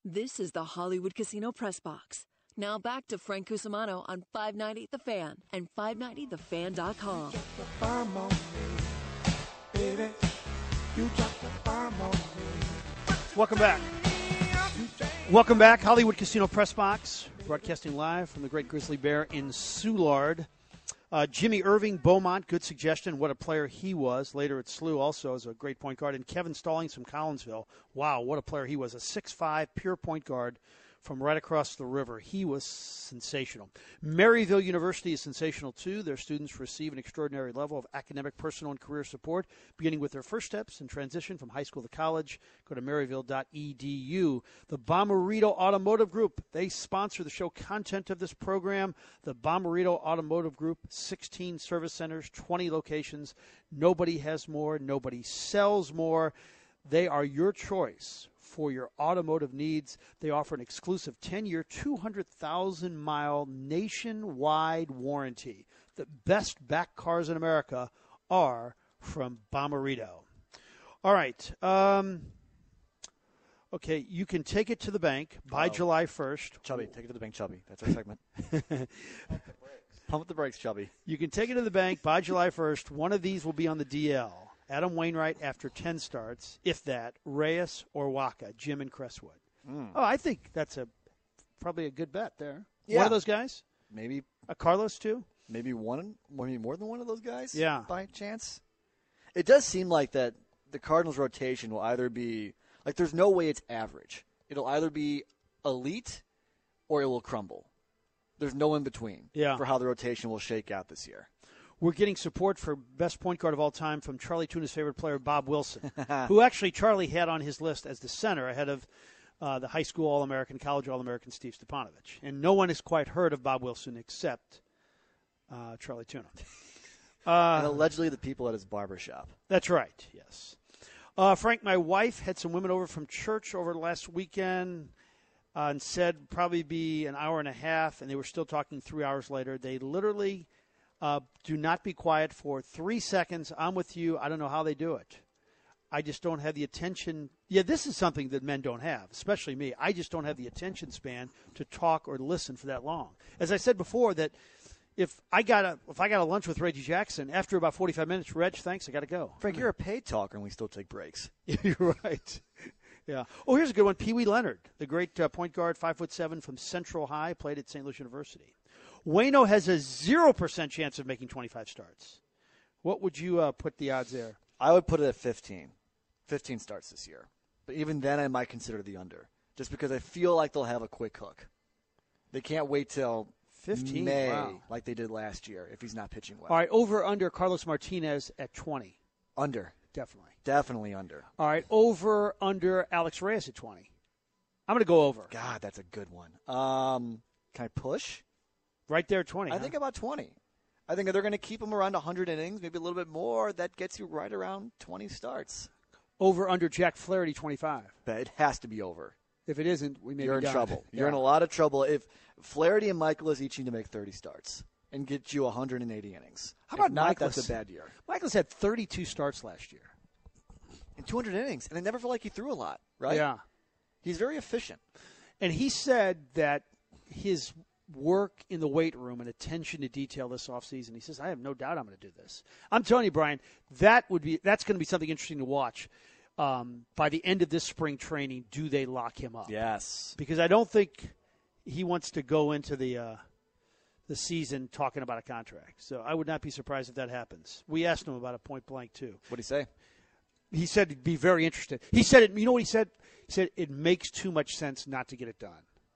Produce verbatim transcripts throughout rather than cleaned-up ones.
This is the Hollywood Casino Press Box. Now back to Frank Cusimano on five ninety The Fan and five ninety the fan dot com. Welcome back. Welcome back, Hollywood Casino Press Box, broadcasting live from the Great Grizzly Bear in Soulard. Uh, Jimmy Irving, Beaumont, good suggestion. What a player he was. Later at S L U also as a great point guard. And Kevin Stallings from Collinsville. Wow, what a player he was. A six five pure point guard from right across the river. He was sensational. Maryville University is sensational, too. Their students receive an extraordinary level of academic, personal, and career support, beginning with their first steps in transition from high school to college. Go to maryville dot e d u. The Bommarito Automotive Group, they sponsor the show content of this program. The Bommarito Automotive Group, sixteen service centers, twenty locations. Nobody has more. Nobody sells more. They are your choice for your automotive needs. They offer an exclusive ten-year, two hundred thousand mile nationwide warranty. The best back cars in America are from Bommarito. All right. Um, okay, you can take it to the bank by Uh-oh. July first. Chubby, take it to the bank, Chubby. That's our segment. Pump the brakes, Chubby. You can take it to the bank by July first. One of these will be on the D L. Adam Wainwright after ten starts, if that, Reyes or Waka, Jim and Crestwood. Mm. Oh, I think that's a probably a good bet there. Yeah. One of those guys? Maybe A Carlos, too? maybe one, maybe more than one of those guys? Yeah. By chance? It does seem like that the Cardinals' rotation will either be, like there's no way it's average. It'll either be elite or it will crumble. There's no in between Yeah. for how the rotation will shake out this year. We're getting support for best point guard of all time from Charlie Tuna's favorite player, Bob Wilson, who actually Charlie had on his list as the center ahead of uh, the high school All-American, college All-American Steve Stepanovich. And no one has quite heard of Bob Wilson except uh, Charlie Tuna. Uh, and allegedly the people at his barbershop. That's right, yes. Uh, Frank, my wife had some women over from church over the last weekend uh, and said probably be an hour and a half, and they were still talking three hours later. They literally uh, do not be quiet for three seconds. I'm with you. I don't know how they do it. I just don't have the attention. Yeah, this is something that men don't have, especially me. I just don't have the attention span to talk or listen for that long. As I said before, that if I got a if I got a lunch with Reggie Jackson, after about forty-five minutes, Reg, thanks, I got to go. Frank, you're a paid talker, and we still take breaks. You're right. Yeah. Oh, here's a good one. Pee Wee Leonard, the great uh, point guard, five foot seven from Central High, played at Saint Louis University. Waino has a zero percent chance of making twenty-five starts. What would you uh, put the odds there? I would put it at fifteen. fifteen starts this year. But even then, I might consider the under, just because I feel like they'll have a quick hook. They can't wait till fifteen May Wow. like they did last year if he's not pitching well. All right, over under Carlos Martinez at twenty. Under. Definitely. Definitely under. All right, over under Alex Reyes at twenty. I'm going to go over. God, that's a good one. Um, can I push? Right there at twenty. I huh? think about twenty. I think if they're going to keep him around one hundred innings, maybe a little bit more. That gets you right around twenty starts. Over under Jack Flaherty twenty-five. But it has to be over. If it isn't, we may You're be in done. trouble. Yeah. You're in a lot of trouble if Flaherty and Michaelis each need to make thirty starts and get you one hundred eighty innings. How about if not, Michaelis? that's a bad year. Michaelis had thirty-two starts last year. In two hundred innings, and I never felt like he threw a lot, right? Yeah. He's very efficient. And he said that his work in the weight room and attention to detail this offseason, he says, I have no doubt I'm going to do this. I'm telling you, Brian, that would be that's going to be something interesting to watch. Um, by the end of this spring training, do they lock him up? Yes. Because I don't think he wants to go into the uh, the season talking about a contract. So I would not be surprised if that happens. We asked him about it point blank, too. What did he say? He said he'd be very interested. He said, it, you know what he said? He said it makes too much sense not to get it done.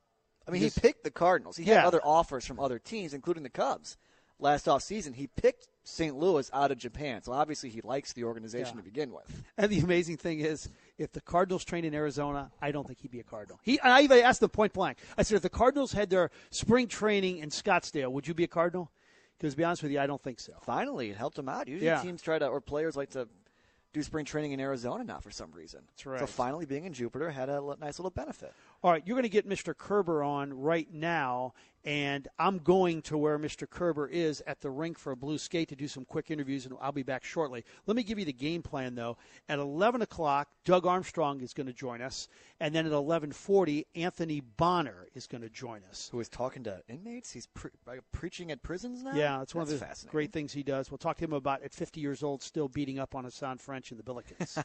I mean, Because- he picked the Cardinals. He Yeah. had other offers from other teams, including the Cubs. Last offseason, he picked Saint Louis out of Japan. So obviously he likes the organization Yeah. to begin with. And the amazing thing is, if the Cardinals trained in Arizona, I don't think he'd be a Cardinal. He, and I even asked him point blank. I said, if the Cardinals had their spring training in Scottsdale, would you be a Cardinal? Because to be honest with you, I don't think so. Finally, it helped him out. Usually Yeah. teams try to, or players like to do spring training in Arizona now for some reason. That's right. So finally being in Jupiter had a l- nice little benefit. All right, you're going to get Mister Kerber on right now, and I'm going to where Mister Kerber is at the rink for a blue skate to do some quick interviews, and I'll be back shortly. Let me give you the game plan, though. At eleven o'clock, Doug Armstrong is going to join us, and then at eleven forty, Anthony Bonner is going to join us. Who is talking to inmates? He's pre- preaching at prisons now? Yeah, it's one That's of the great things he does. We'll talk to him about, at fifty years old, still beating up on Hassan French and the Billikens.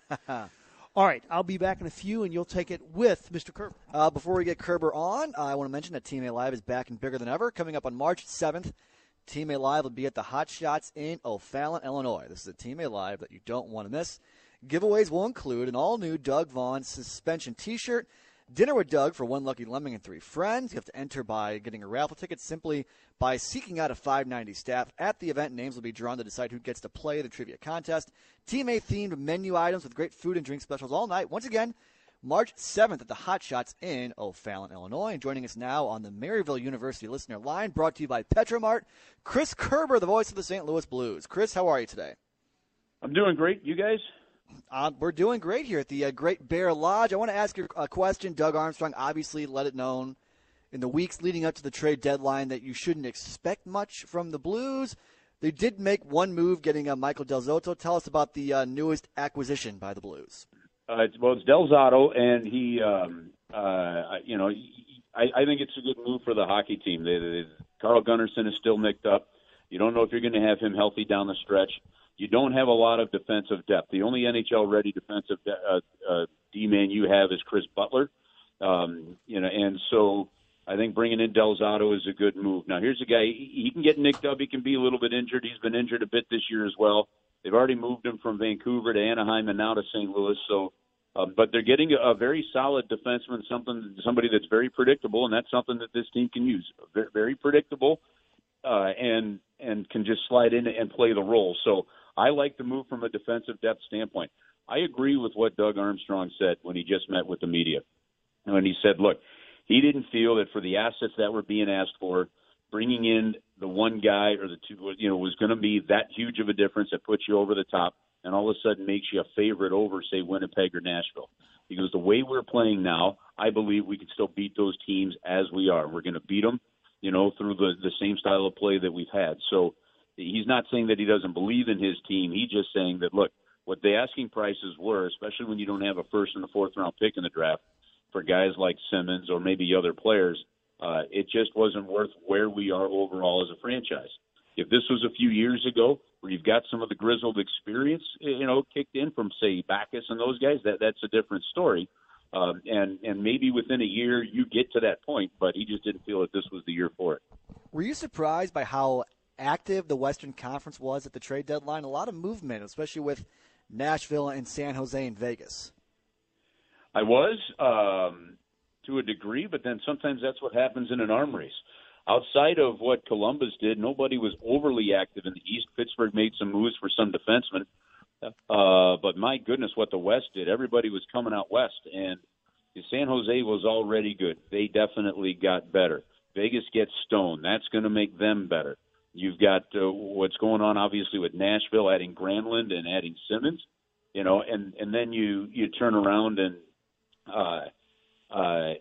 All right, I'll be back in a few, and you'll take it with Mister Kerber. Uh, before we get Kerber on, I want to mention that Team A Live is back and bigger than ever. Coming up on March seventh, Team A Live will be at the Hot Shots in O'Fallon, Illinois. This is a Team A Live that you don't want to miss. Giveaways will include an all-new Doug Vaughn suspension T-shirt, dinner with Doug for one lucky lemming and three friends. You have to enter by getting a raffle ticket simply by seeking out a five ninety staff. At the event, names will be drawn to decide who gets to play the trivia contest. Team A-themed menu items with great food and drink specials all night. Once again, March seventh at the Hot Shots in O'Fallon, Illinois. And joining us now on the Maryville University listener line, brought to you by Petromart, Chris Kerber, the voice of the Saint Louis Blues. Chris, how are you today? I'm doing great. You guys? Uh, we're doing great here at the uh, Great Bear Lodge. I want to ask you a question. Doug Armstrong obviously let it known in the weeks leading up to the trade deadline that you shouldn't expect much from the Blues. They did make one move, getting uh, Michael Del Zotto. Tell us about the uh, newest acquisition by the Blues. Uh, it's, well, it's Del Zotto, and he, um, uh, you know, I, I think it's a good move for the hockey team. They, they, Carl Gunnarsson is still nicked up. You don't know if you're going to have him healthy down the stretch. You don't have a lot of defensive depth. The only N H L-ready defensive de- uh, uh, D-man you have is Chris Butler. Um, you know, and so I think bringing in Del Zotto is a good move. Now, here's a guy, he can get nicked up. He can be a little bit injured. He's been injured a bit this year as well. They've already moved him from Vancouver to Anaheim and now to Saint Louis. So, uh, but they're getting a, a very solid defenseman, something somebody that's very predictable, and that's something that this team can use. Very, very predictable uh, and and can just slide in and play the role. So I like the move from a defensive depth standpoint. I agree with what Doug Armstrong said when he just met with the media. When he said, look, he didn't feel that for the assets that were being asked for, bringing in the one guy or the two, you know, was going to be that huge of a difference that puts you over the top and all of a sudden makes you a favorite over, say, Winnipeg or Nashville. Because the way we're playing now, I believe we can still beat those teams as we are. We're going to beat them, you know, through the, the same style of play that we've had. So he's not saying that he doesn't believe in his team. He's just saying that, look, what the asking prices were, especially when you don't have a first and a fourth round pick in the draft for guys like Simmons or maybe other players, uh, it just wasn't worth where we are overall as a franchise. If this was a few years ago where you've got some of the grizzled experience, you know, kicked in from, say, Backus and those guys, that that's a different story. Um, and, and maybe within a year you get to that point, but he just didn't feel that this was the year for it. Were you surprised by how active the Western Conference was at the trade deadline? A lot of movement, especially with Nashville and San Jose and Vegas. I was, um, to a degree, but then sometimes that's what happens in an arm race. Outside of what Columbus did, nobody was overly active in the East. Pittsburgh made some moves for some defensemen. Uh, but my goodness, what the West did. Everybody was coming out West, and San Jose was already good. They definitely got better. Vegas gets Stone. That's going to make them better. You've got uh, what's going on, obviously, with Nashville, adding Granlund and adding Simmons, you know, and, and then you, you turn around and, uh, uh,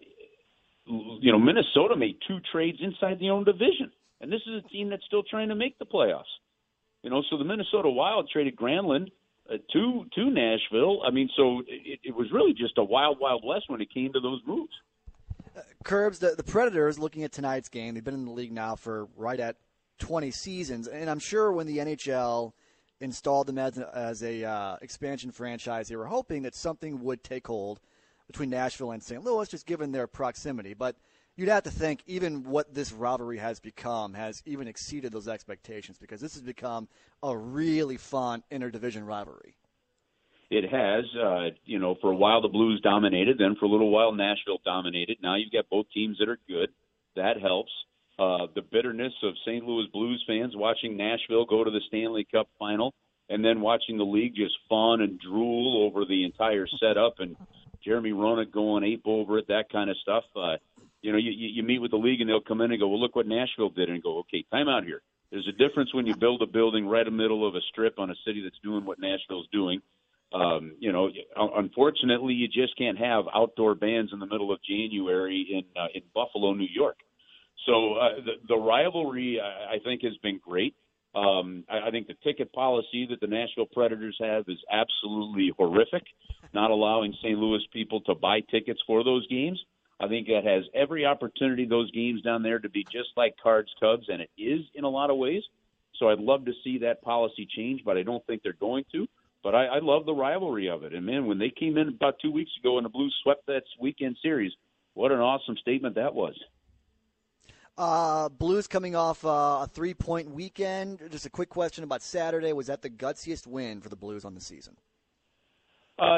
you know, Minnesota made two trades inside their own division, and this is a team that's still trying to make the playoffs. You know, so the Minnesota Wild traded Granlund uh, to to Nashville. I mean, so it, it was really just a wild, wild west when it came to those moves. Uh, Curbs, the, the Predators, looking at tonight's game, they've been in the league now for right at twenty seasons, and I'm sure when the N H L installed them as, as a uh, expansion franchise, they were hoping that something would take hold between Nashville and Saint Louis, just given their proximity. But you'd have to think even what this rivalry has become has even exceeded those expectations, because this has become a really fun interdivision rivalry. It has. Uh, you know, for a while the Blues dominated, then for a little while Nashville dominated. Now you've got both teams that are good. That helps. Uh, the bitterness of Saint Louis Blues fans watching Nashville go to the Stanley Cup final and then watching the league just fawn and drool over the entire setup and Jeremy Roenick going ape over it, that kind of stuff. Uh, you know, you, you meet with the league and they'll come in and go, well, look what Nashville did, and go, okay, time out here. There's a difference when you build a building right in the middle of a strip on a city that's doing what Nashville's doing, Um, you know, unfortunately, you just can't have outdoor bands in the middle of January in uh, in Buffalo, New York. So uh, the, the rivalry, I think, has been great. Um, I, I think the ticket policy that the Nashville Predators have is absolutely horrific, not allowing Saint Louis people to buy tickets for those games. I think that has every opportunity, those games down there, to be just like Cards-Cubs, and it is in a lot of ways. So I'd love to see that policy change, but I don't think they're going to. But I, I love the rivalry of it. And, man, when they came in about two weeks ago and the Blues swept that weekend series, what an awesome statement that was. Uh, Blues coming off uh, a three-point weekend. Just a quick question about Saturday. Was that the gutsiest win for the Blues on the season? Uh,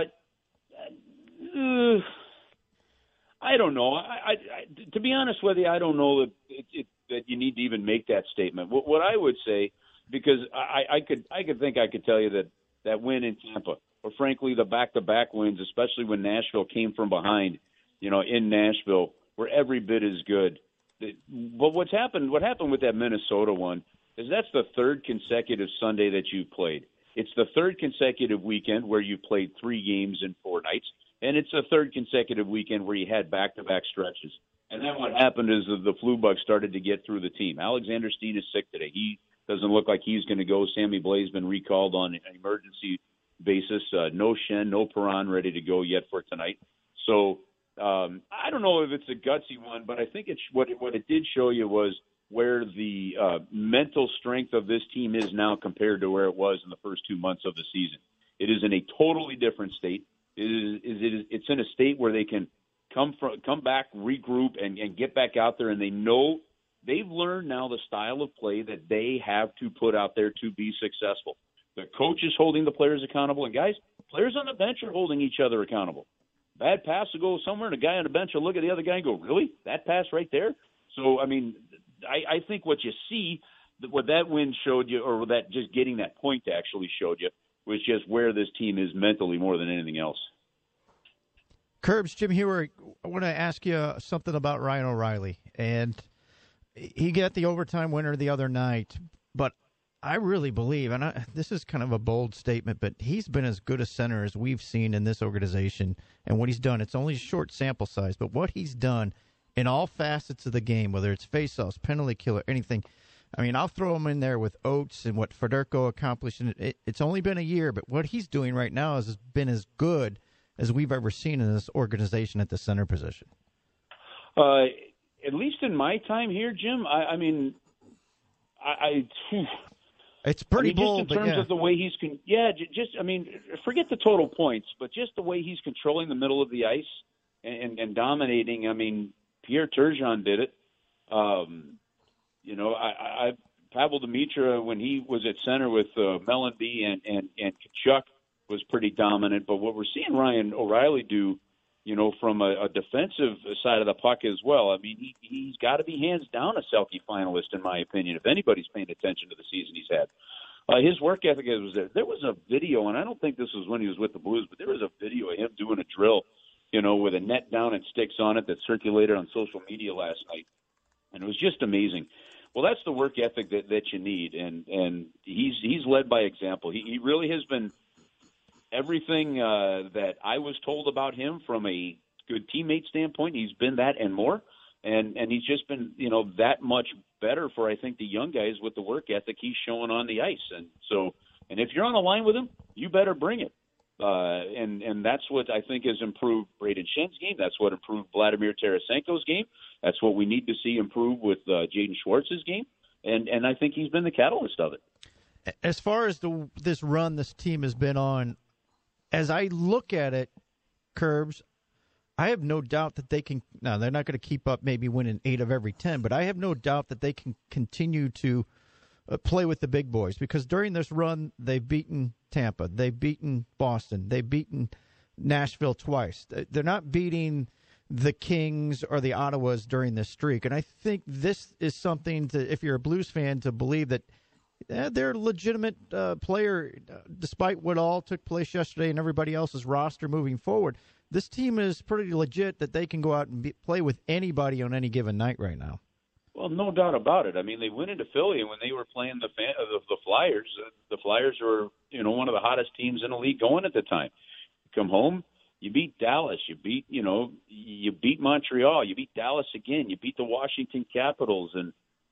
uh I don't know. I, I, I, to be honest with you, I don't know that, it, it, that you need to even make that statement. What, what I would say, because I, I could I could think I could tell you that that win in Tampa, or frankly the back-to-back wins, especially when Nashville came from behind, you know, in Nashville, were every bit as good. But what's happened, what happened with that Minnesota one is that's the third consecutive Sunday that you played. It's the third consecutive weekend where you played three games in four nights, and it's the third consecutive weekend where you had back-to-back stretches. And then what happened is that the flu bug started to get through the team. Alexander Steen is sick today. He doesn't look like he's going to go. Sammy Blais been recalled on an emergency basis. Uh, no Shen, no Perron ready to go yet for tonight. So um, I don't know if it's a gutsy one, but I think it's what it, what it did show you was where the uh, mental strength of this team is now compared to where it was in the first two months of the season. It is in a totally different state. It is, it is it's in a state where they can come from, come back, regroup, and, and get back out there, and they know they've learned now the style of play that they have to put out there to be successful. The coach is holding the players accountable, and guys, players on the bench are holding each other accountable. Bad pass will go somewhere, and a guy on the bench will look at the other guy and go, really? That pass right there? So, I mean, I, I think what you see, what that win showed you, or that just getting that point actually showed you, was just where this team is mentally more than anything else. Curbs, Jim Hewer, I want to ask you something about Ryan O'Reilly. And he got the overtime winner the other night, but I really believe, and I, this is kind of a bold statement, but he's been as good a center as we've seen in this organization. And what he's done, it's only a short sample size, but what he's done in all facets of the game, whether it's faceoffs, penalty killer, anything. I mean, I'll throw him in there with Oates and what Federico accomplished. And it, it's only been a year, but what he's doing right now has been as good as we've ever seen in this organization at the center position. Uh, at least in my time here, Jim, I, I mean, I, I whew. It's pretty I mean, bold, just in terms but yeah. of the way he's con- yeah, just I mean, forget the total points, but just the way he's controlling the middle of the ice and, and, and dominating. I mean, Pierre Turgeon did it. Um, you know, I, I Pavel Demitra, when he was at center with uh, Mellanby and and and Tkachuk, was pretty dominant. But what we're seeing Ryan O'Reilly do, you know, from a, a defensive side of the puck as well. I mean, he, he's got to be hands down a Selke finalist, in my opinion, if anybody's paying attention to the season he's had. Uh, his work ethic was there. There was a video, and I don't think this was when he was with the Blues, but there was a video of him doing a drill, you know, with a net down and sticks on it that circulated on social media last night. And it was just amazing. Well, that's the work ethic that, that you need, and, and he's he's led by example. He, he really has been everything uh, that I was told about him from a good teammate standpoint. He's been that and more, and and he's just been, you know, that much better for, I think, the young guys with the work ethic he's showing on the ice. And so, and if you're on the line with him, you better bring it. Uh, and, and that's what I think has improved Braden Shen's game. That's what improved Vladimir Tarasenko's game. That's what we need to see improve with uh, Jaden Schwartz's game. And, and I think he's been the catalyst of it. As far as the this run this team has been on, as I look at it, Curbs, I have no doubt that they can – now, they're not going to keep up maybe winning eight of every ten, but I have no doubt that they can continue to uh, play with the big boys, because during this run they've beaten Tampa, they've beaten Boston, they've beaten Nashville twice. They're not beating the Kings or the Ottawas during this streak, and I think this is something to, if you're a Blues fan, to believe that eh, they're a legitimate uh, player uh, despite what all took place yesterday and everybody else's roster moving forward. This team is pretty legit that they can go out and be, play with anybody on any given night right now. Well, no doubt about it. I mean, they went into Philly, and when they were playing the fan, uh, the, the Flyers, uh, the Flyers were, you know, one of the hottest teams in the league going at the time. You come home, you beat Dallas, you beat, you know, you beat Montreal, you beat Dallas again, you beat the Washington Capitals, and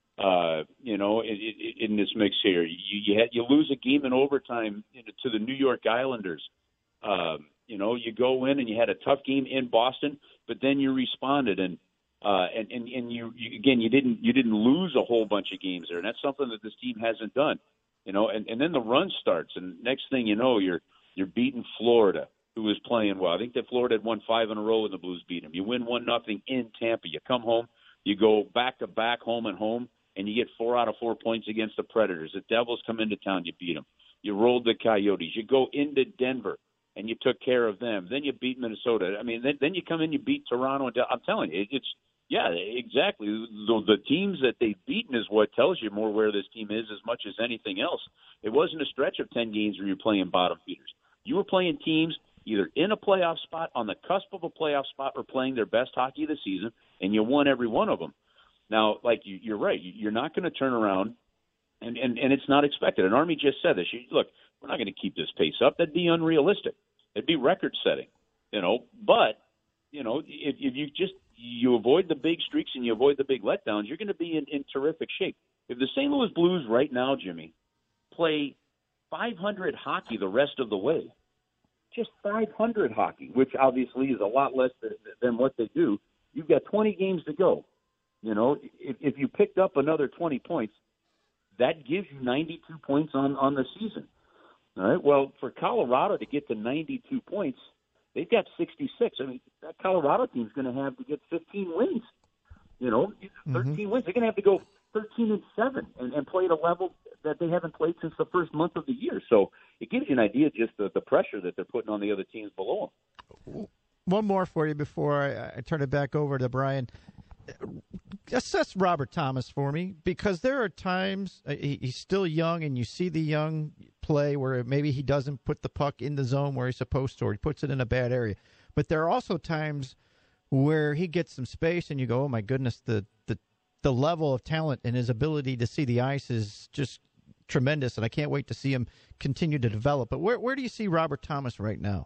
uh, you know, in, in, in this mix here, you you, had, you lose a game in overtime to the New York Islanders. Um, you know, you go in and you had a tough game in Boston, but then you responded and. Uh, and, and, and you, you, again, you didn't, you didn't lose a whole bunch of games there. And that's something that this team hasn't done, you know, and, and then the run starts. And next thing you know, you're, you're beating Florida, who was playing well. I think that Florida had won five in a row when the Blues beat them. You win one, nothing in Tampa. You come home, you go back to back home and home, and you get four out of four points against the Predators. The Devils come into town, you beat them. You rolled the Coyotes. You go into Denver, and you took care of them. Then you beat Minnesota. I mean, then, then you come in, you beat Toronto. And I'm telling you, it, it's, Yeah, exactly. The, the teams that they've beaten is what tells you more where this team is as much as anything else. It wasn't a stretch of ten games where you're playing bottom feeders. You were playing teams either in a playoff spot, on the cusp of a playoff spot, or playing their best hockey of the season, and you won every one of them. Now, like you, you're right, you're not going to turn around, and, and, and it's not expected. And Army just said this. You, look, we're not going to keep this pace up. That'd be unrealistic. It'd be record-setting, you know. But, you know, if, if you just you avoid the big streaks and you avoid the big letdowns, you're going to be in, in terrific shape. If the Saint Louis Blues right now, Jimmy, play five hundred hockey the rest of the way, just five hundred hockey, which obviously is a lot less than, than what they do, you've got twenty games to go. You know, if, if you picked up another twenty points, that gives you ninety-two points on, on the season. All right. Well, for Colorado to get to ninety-two points, they've got sixty-six. I mean, that Colorado team's going to have to get fifteen wins. You know, thirteen mm-hmm. wins. They're going to have to go thirteen and seven and, and play at a level that they haven't played since the first month of the year. So it gives you an idea of just the, the pressure that they're putting on the other teams below them. One more for you before I, I turn it back over to Brian. Assess Robert Thomas for me, because there are times uh, he, he's still young, and you see the young play where maybe he doesn't put the puck in the zone where he's supposed to, or he puts it in a bad area. But there are also times where he gets some space, and you go, "Oh my goodness, the the the level of talent and his ability to see the ice is just tremendous." And I can't wait to see him continue to develop. But where where do you see Robert Thomas right now?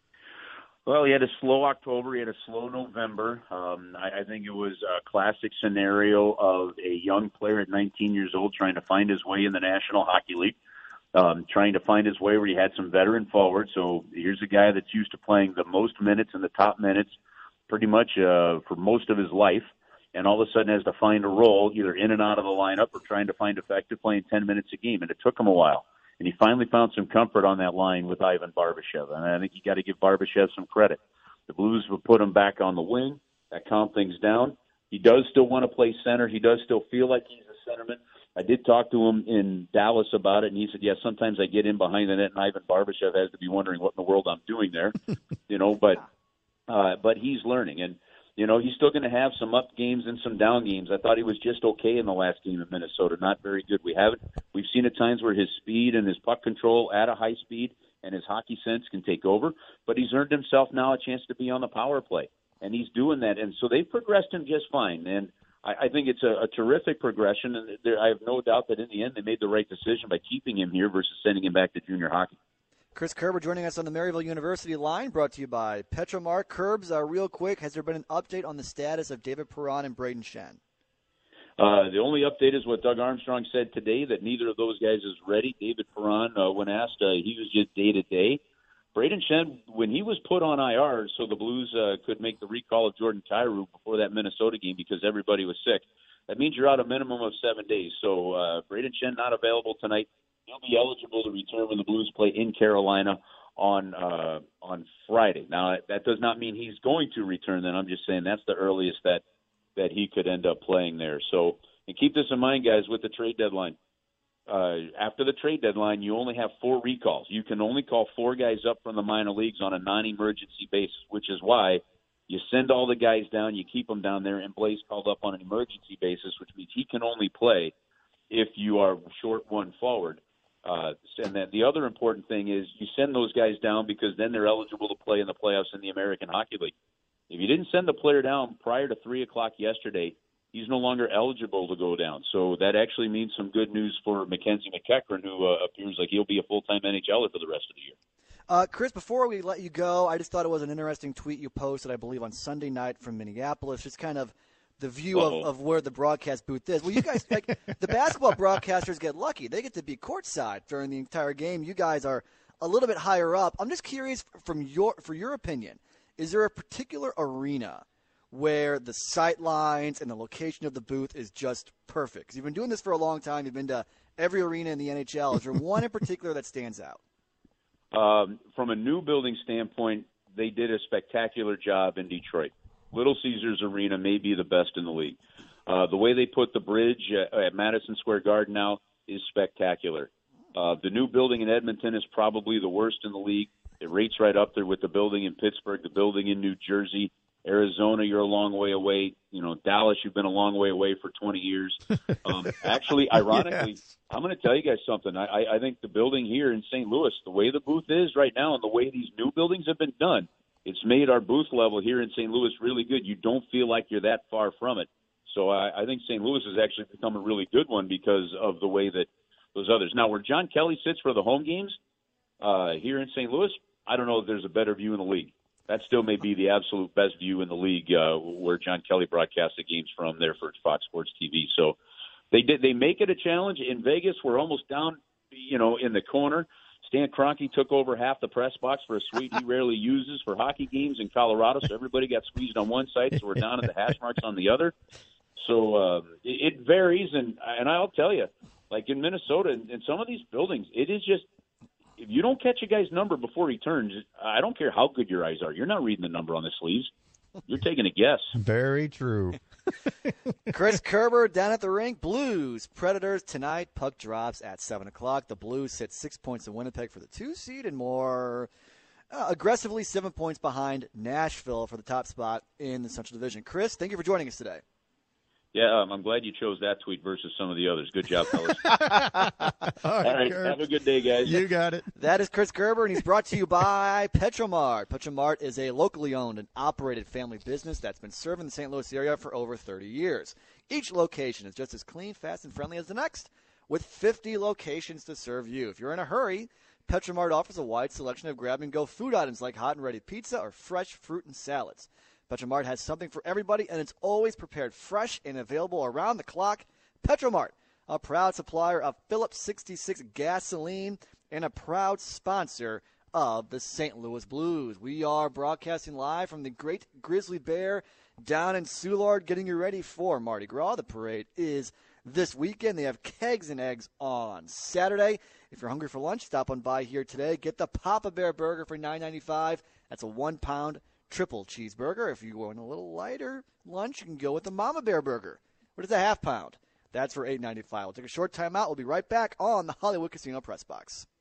Well, he had a slow October. He had a slow November. Um, I, I think it was a classic scenario of a young player at nineteen years old trying to find his way in the National Hockey League, um, trying to find his way where he had some veteran forwards. So here's a guy that's used to playing the most minutes and the top minutes pretty much uh, for most of his life, and all of a sudden has to find a role either in and out of the lineup or trying to find effective playing ten minutes a game. And it took him a while. And he finally found some comfort on that line with Ivan Barbashev. And I think you got to give Barbashev some credit. The Blues will put him back on the wing. That calmed things down. He does still want to play center. He does still feel like he's a centerman. I did talk to him in Dallas about it, and he said, yeah, sometimes I get in behind the net, and Ivan Barbashev has to be wondering what in the world I'm doing there. you know, but uh, but he's learning. And, you know, he's still going to have some up games and some down games. I thought he was just okay in the last game in Minnesota, not very good. We haven't. We've seen at times where his speed and his puck control at a high speed and his hockey sense can take over, but he's earned himself now a chance to be on the power play, and he's doing that. And so they've progressed him just fine, and I, I think it's a, a terrific progression, and there, I have no doubt that in the end they made the right decision by keeping him here versus sending him back to junior hockey. Chris Kerber joining us on the Maryville University line, brought to you by Petromar. Curbs, uh, real quick, has there been an update on the status of David Perron and Braden Shen? Uh, the only update is what Doug Armstrong said today, that neither of those guys is ready. David Perron, uh, when asked, uh, he was just day-to-day. Braden Shen, when he was put on I R so the Blues uh, could make the recall of Jordan Kyrou before that Minnesota game because everybody was sick, that means you're out a minimum of seven days. So uh, Braden Shen not available tonight. He'll be eligible to return when the Blues play in Carolina on uh, on Friday. Now, that does not mean he's going to return then. I'm just saying that's the earliest that, that he could end up playing there. So, and keep this in mind, guys, with the trade deadline. Uh, after the trade deadline, you only have four recalls. You can only call four guys up from the minor leagues on a non-emergency basis, which is why you send all the guys down, you keep them down there, and Blaze called up on an emergency basis, which means he can only play if you are short one forward. Uh, and then the other important thing is you send those guys down because then they're eligible to play in the playoffs in the American Hockey League. If you didn't send the player down prior to three o'clock yesterday, he's no longer eligible to go down. So that actually means some good news for Mackenzie McEachern, who uh, appears like he'll be a full-time N H L er for the rest of the year. Uh, Chris, before we let you go, I just thought it was an interesting tweet you posted, I believe, on Sunday night from Minneapolis, just kind of the view of, of where the broadcast booth is. Well, you guys, like, the basketball broadcasters get lucky. They get to be courtside during the entire game. You guys are a little bit higher up. I'm just curious, from your for your opinion, is there a particular arena where the sight lines and the location of the booth is just perfect? Because you've been doing this for a long time. You've been to every arena in the N H L. Is there one in particular that stands out? Um, from a new building standpoint, they did a spectacular job in Detroit. Little Caesars Arena may be the best in the league. Uh, the way they put the bridge at, at Madison Square Garden now is spectacular. Uh, the new building in Edmonton is probably the worst in the league. It rates right up there with the building in Pittsburgh, the building in New Jersey. Arizona, you're a long way away. You know, Dallas, you've been a long way away for twenty years. Um, actually, ironically, yes. I'm going to tell you guys something. I, I, I think the building here in Saint Louis, the way the booth is right now and the way these new buildings have been done, it's made our booth level here in Saint Louis really good. You don't feel like you're that far from it. So I, I think Saint Louis has actually become a really good one because of the way that those others. Now, where John Kelly sits for the home games uh, here in Saint Louis, I don't know if there's a better view in the league. That still may be the absolute best view in the league uh, where John Kelly broadcasts the games from there for Fox Sports T V. So they did they make it a challenge. In Vegas, we're almost down, you know, in the corner. Stan Kroenke took over half the press box for a suite he rarely uses for hockey games in Colorado, so everybody got squeezed on one side, so we're down at the hash marks on the other. So uh, it, it varies, and and I'll tell you, like in Minnesota, in, in some of these buildings, it is just, if you don't catch a guy's number before he turns, I don't care how good your eyes are. You're not reading the number on the sleeves. You're taking a guess. Very true. Chris Kerber down at the rink. Blues, Predators tonight. Puck drops at seven o'clock. The Blues sit six points in Winnipeg for the two seed and more uh, aggressively seven points behind Nashville for the top spot in the Central Division. Chris, thank you for joining us today. Yeah, um, I'm glad you chose that tweet versus some of the others. Good job, fellas. All right, All right, have a good day, guys. You got it. That is Chris Kerber, and he's brought to you by Petromart. Petromart is a locally owned and operated family business that's been serving the Saint Louis area for over thirty years. Each location is just as clean, fast, and friendly as the next, with fifty locations to serve you. If you're in a hurry, Petromart offers a wide selection of grab-and-go food items like hot and ready pizza or fresh fruit and salads. Petromart has something for everybody, and it's always prepared fresh and available around the clock. Petromart, a proud supplier of Phillips sixty-six gasoline and a proud sponsor of the Saint Louis Blues. We are broadcasting live from the Great Grizzly Bear down in Soulard, getting you ready for Mardi Gras. The parade is this weekend. They have kegs and eggs on Saturday. If you're hungry for lunch, stop on by here today. Get the Papa Bear Burger for nine ninety-five. That's a one-pound triple cheeseburger. If you want a little lighter lunch, you can go with the Mama Bear Burger. What is a half pound? That's for eight ninety-five. We'll take a short time out. We'll be right back on the Hollywood Casino Press Box.